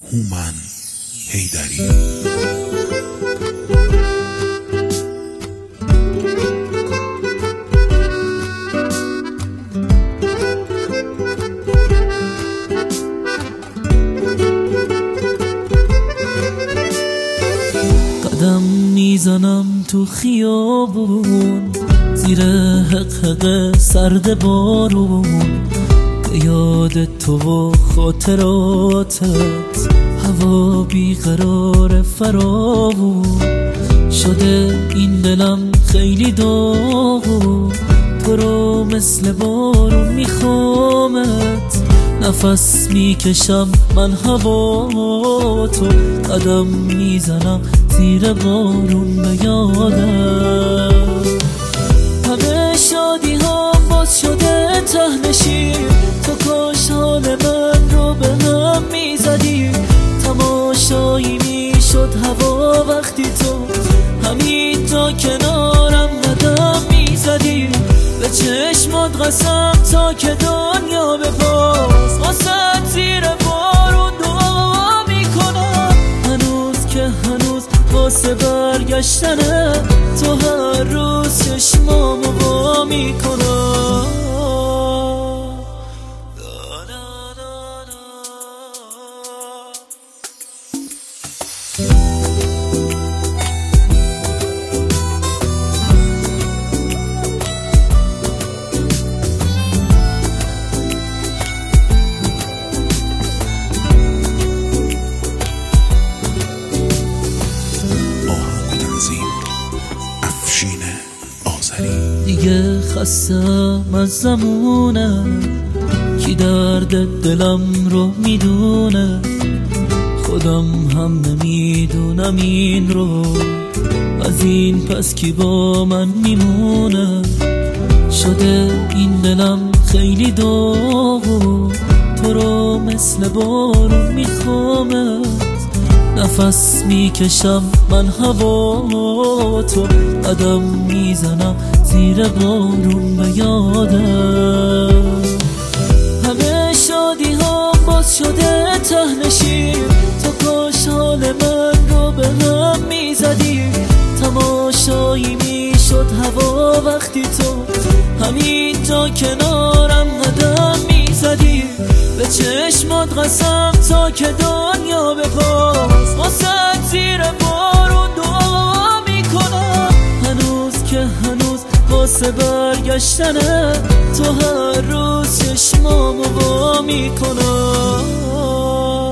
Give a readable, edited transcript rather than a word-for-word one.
هومن حیدری. قدم میزنم تو خیابون زیر حقحق سرد بارون، به یاد تو و خاطراتت هوا بیقرار فراوون شده. این دلم خیلی داغون، تو رو مثل بارون میخوامت، نفس میکشم من هوا تو، قدم میزنم زیر بارون به یادم. همه شادی ها باز شده تهنشین، تو کاش حال من رو به هم میزدی. تماشایی میشد هوا وقتی تو همین جا کنارم قدم میزدی. به چشمات قسم تا که دنیا به پاس واسه زیر بارون دعا میکنم. هنوز که هنوز واسه برگشتنه تو هر روز چشمامو وا میکنم. دیگه خستم از زمونم، کی درد دلم رو میدونه، خودم هم نمیدونم این رو، از این پس کی با من میمونه. شده این دلم خیلی داغون، تو رو مثل بارون میخوامت، نفس میکشم من هوا تو، قدم میزنم زیر بارون به یادم. همه شادی ها باز شده تهنشین، تو کاش حال من رو به هم میزدی. تماشایی میشد هوا وقتی تو همین جا کنارم قدم میزدی. به چشمات قسم تا که دنیا به پاس واسه زیر بارون دعا میکنم. هنوز که هنوز واسه برگشتنه تو هر روز چشمامو وا میکنم.